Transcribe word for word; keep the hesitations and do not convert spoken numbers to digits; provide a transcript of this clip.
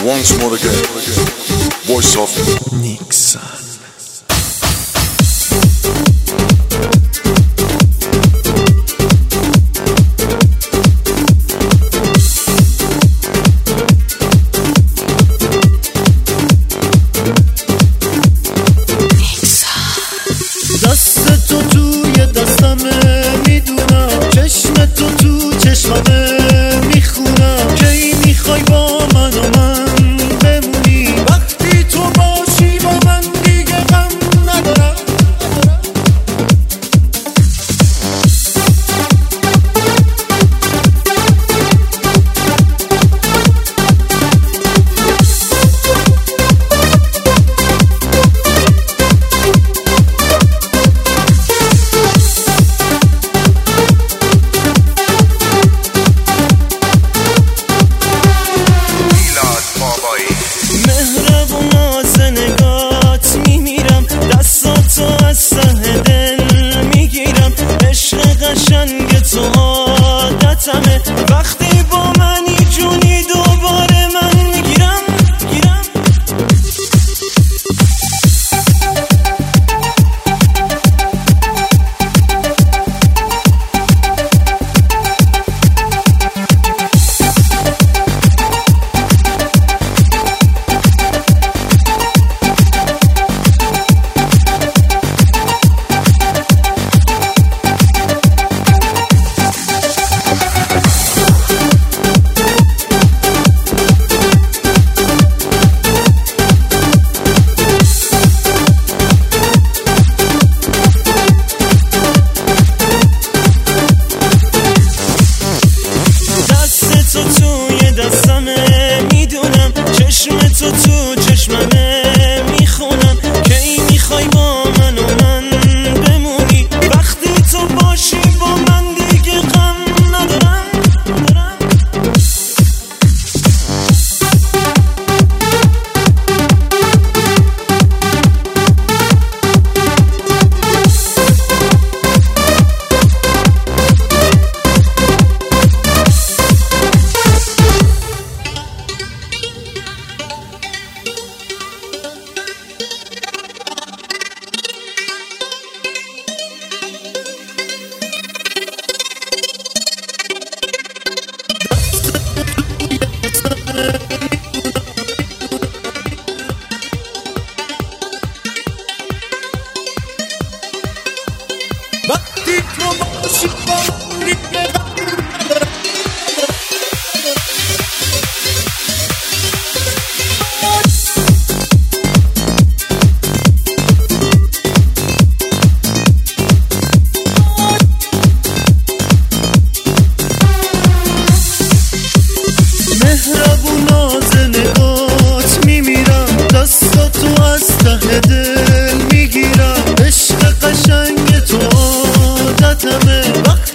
once more again. Voice of Nixon. دست تو توی دستمه میدونم، چشم تو تو چشممه میخونم. کی میخوای با من و من بمونی؟ وقتی تو باشی با من دیگه غم ندارم. تو از ته دل میگیرم، عشق قشنگ تو عادتمه. وقتی با منی جونی دوباره من میگیرم گیرم. تو توی دستمه میدونم، چشم تو تو چشممه میخونم. کی میخوای با من و من بمونی؟ وقتی تو باشی با من دیگه غم ندارم. وقتی تو باشی با من دیگه مهربون ناز نگات میمیرم، دستاتو از ته دل میگیرم. عشق قشنگ تو عادتمه.